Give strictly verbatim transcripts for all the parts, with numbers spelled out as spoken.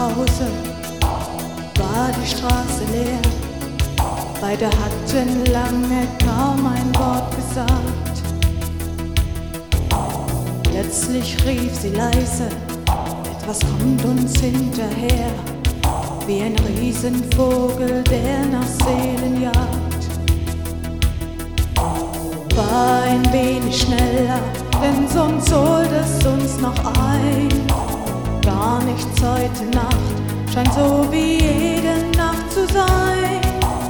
Hause war die Straße leer. Beide hatten lange kaum ein Wort gesagt. Plötzlich rief sie leise, etwas kommt uns hinterher, wie ein Riesenvogel, der nach Seelen jagt. War ein wenig schneller, denn sonst holt es uns noch ein. Gar nichts heute Nacht, scheint so wie jede Nacht zu sein.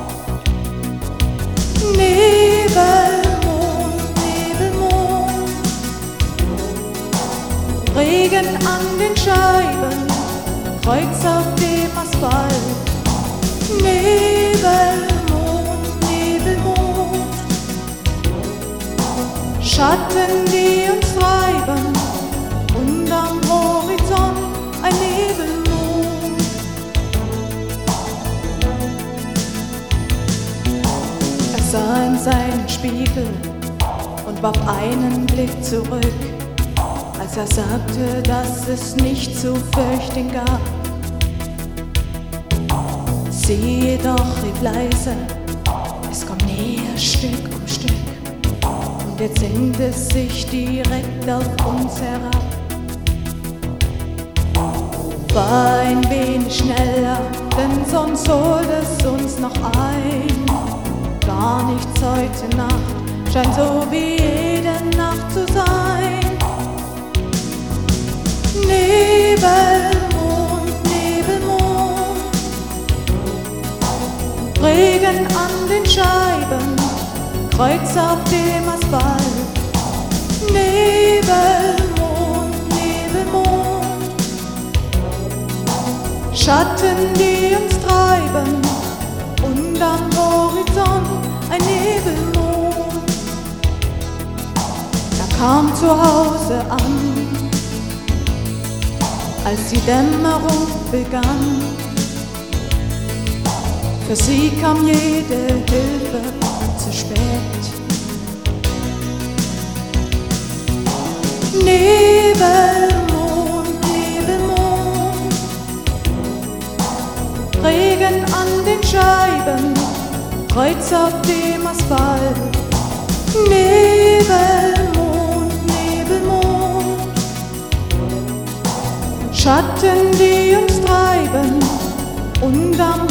Nebelmond, Nebelmond, Regen an den Scheiben, Kreuz auf dem Asphalt. Nebelmond, Nebelmond, Schatten, die uns treiben, und am Horizont ein Nebelmond. Er sah in seinen Spiegel und warf einen Blick zurück, als er sagte, dass es nicht zu fürchten gab. Sie jedoch rief leise, es kommt näher Stück um Stück, und jetzt senkt es sich direkt auf uns herab. War ein wenig schneller, denn sonst holt es uns noch ein. Gar nichts heute Nacht, scheint so wie jede Nacht zu sein. Nebelmond, Nebelmond, Regen an den Scheiben, Kreuz auf dem Asphalt. Nebelmond, Nebelmond, Schatten, die uns treiben, und am Horizont ein Nebelmond. Er kam zu Hause an, als die Dämmerung begann. Für sie kam jede Hilfe zu spät. Nebelmond, Nebelmond, Regen an den Scheiben, Kreuz auf dem Asphalt. Nebelmond, Nebelmond, Schatten, die uns treiben, und am